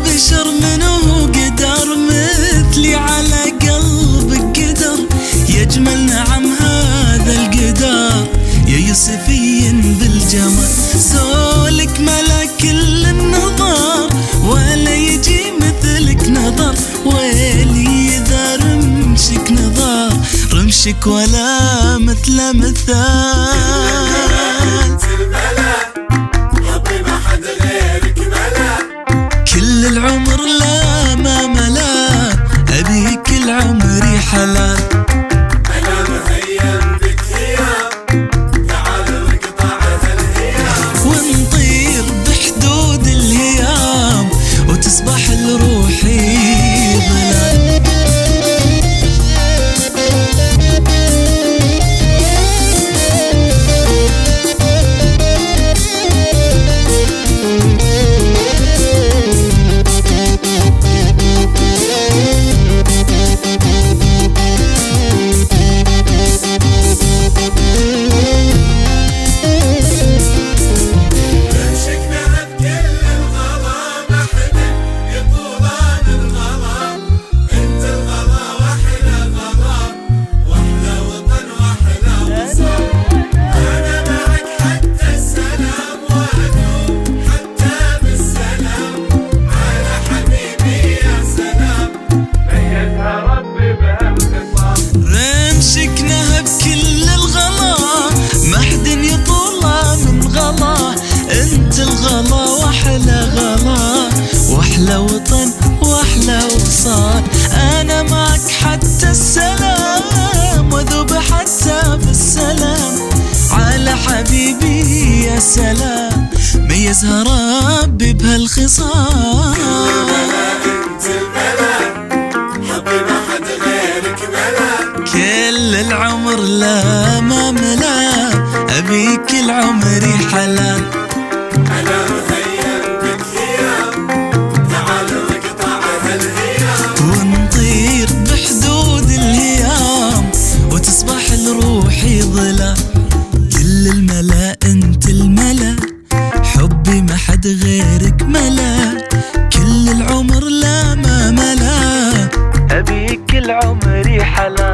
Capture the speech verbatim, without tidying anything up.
بشر منه قدر مثلي على قلبك قدر، يجمل نعم هذا القدر يا يوسفين بالجمال. سولك ملا كل النظر ولا يجي مثلك نظر، ويلي إذا رمشك نظر رمشك ولا مثل مثال. كل العمر لا ما ملا أبيك العمري حلال. أنا مهيم بك هيام تعال نقطع هالهيام، ونطير بحدود الهيام وتصبح لروحي ظلال. الغلا واحلى غلا واحلى وطن واحلى وصال. انا معك حتى السلام وذوب حتى بالسلام على حبيبي يا سلام. ميزها ربي بهالخصال. انت الملا حبي ما حد غيرك ملا، كل العمر لا ما ملا ابيك العمري حلال. أنا مهيم بك هيام تعال نقطع هالهيام، ونطير بحدود الهيام وتصبح لروحي ظلال. كل الملا انت الملا حبي ما حد غيرك ملا، كل العمر لا ما ملا أبيك العمري حلال.